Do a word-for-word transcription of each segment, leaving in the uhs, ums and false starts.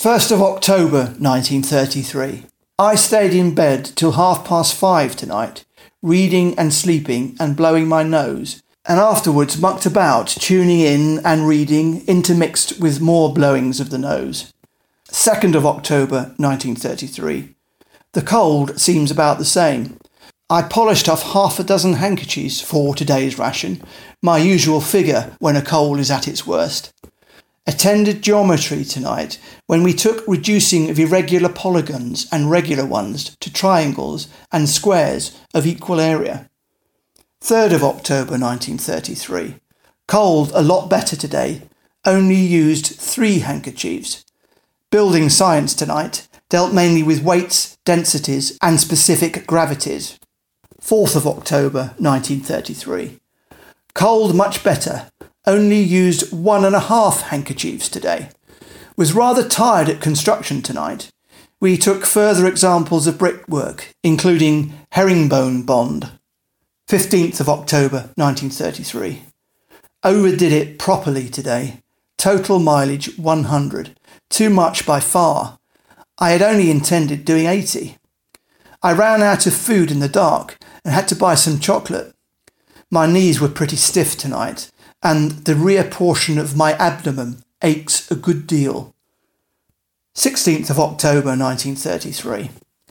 first of October nineteen thirty-three. I stayed in bed till half past five tonight, reading and sleeping and blowing my nose, and afterwards mucked about, tuning in and reading, intermixed with more blowings of the nose. second of October nineteen thirty-three. The cold seems about the same. I polished off half a dozen handkerchiefs for today's ration, my usual figure when a cold is at its worst. Attended geometry tonight when we took reducing of irregular polygons and regular ones to triangles and squares of equal area. third of October nineteen thirty-three. Cold a lot better today, only used three handkerchiefs. Building science tonight dealt mainly with weights, densities and specific gravities. fourth of October nineteen thirty-three. Cold much better, only used one and a half handkerchiefs today. Was rather tired at construction tonight. We took further examples of brickwork, including herringbone bond. fifteenth of October nineteen thirty-three. Overdid it properly today. Total mileage one hundred. Too much by far. I had only intended doing eighty. I ran out of food in the dark and had to buy some chocolate. My knees were pretty stiff tonight, and the rear portion of my abdomen aches a good deal. sixteenth of October nineteen thirty-three.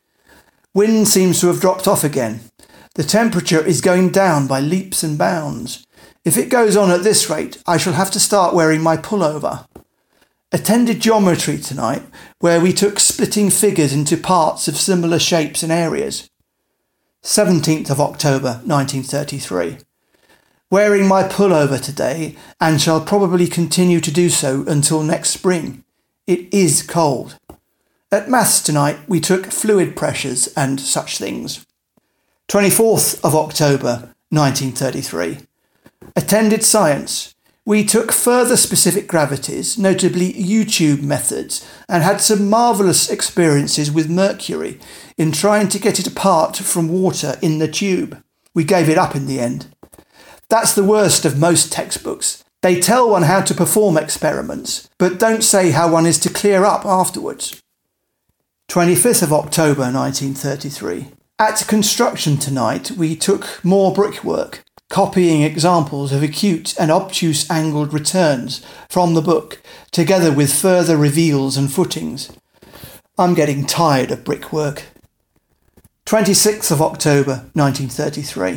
Wind seems to have dropped off again. The temperature is going down by leaps and bounds. If it goes on at this rate, I shall have to start wearing my pullover. Attended geometry tonight, where we took splitting figures into parts of similar shapes and areas. seventeenth of October nineteen thirty-three. Wearing my pullover today, and shall probably continue to do so until next spring. It is cold. At maths tonight we took fluid pressures and such things. twenty-fourth of October nineteen thirty-three. Attended science. We took further specific gravities, notably YouTube methods, and had some marvellous experiences with mercury in trying to get it apart from water in the tube. We gave it up in the end. That's the worst of most textbooks. They tell one how to perform experiments, but don't say how one is to clear up afterwards. twenty-fifth of October nineteen thirty-three. At construction tonight we took more brickwork, copying examples of acute and obtuse angled returns from the book, together with further reveals and footings. I'm getting tired of brickwork. twenty-sixth of October nineteen thirty-three.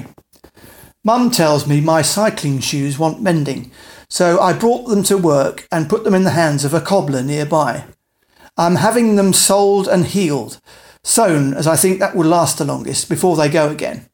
Mum tells me my cycling shoes want mending, so I brought them to work and put them in the hands of a cobbler nearby. I'm having them soled and healed, sewn as I think that will last the longest before they go again.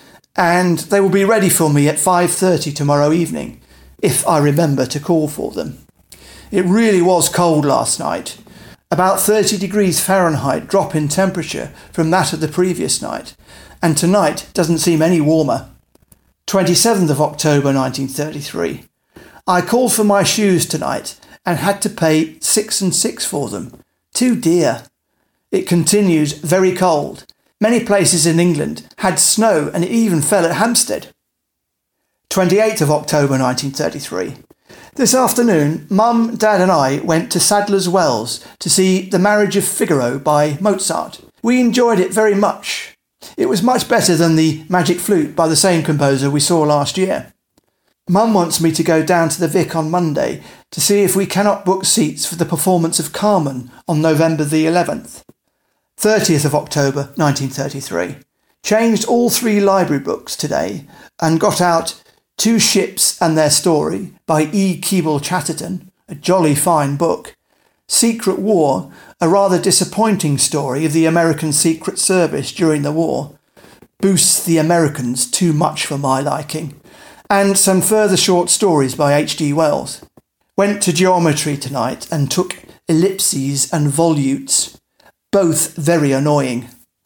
And they will be ready for me at five thirty tomorrow evening, if I remember to call for them. It really was cold last night. About thirty degrees Fahrenheit drop in temperature from that of the previous night, and tonight doesn't seem any warmer. twenty-seventh of October nineteen thirty-three. I called for my shoes tonight and had to pay six and six for them. Too dear. It continues very cold. Many places in England had snow and it even fell at Hampstead. twenty-eighth of October nineteen thirty-three. This afternoon, Mum, Dad and I went to Sadler's Wells to see The Marriage of Figaro by Mozart. We enjoyed it very much. It was much better than the Magic Flute by the same composer we saw last year. Mum wants me to go down to the Vic on Monday to see if we cannot book seats for the performance of Carmen on November the eleventh. thirtieth of October nineteen thirty-three. Changed all three library books today and got out Two Ships and Their Story by E. Keble Chatterton, a jolly fine book. Secret War, a rather disappointing story of the American Secret Service during the war. Boosts the Americans too much for my liking. And some further short stories by H G Wells. Went to geometry tonight and took ellipses and volutes. Both very annoying.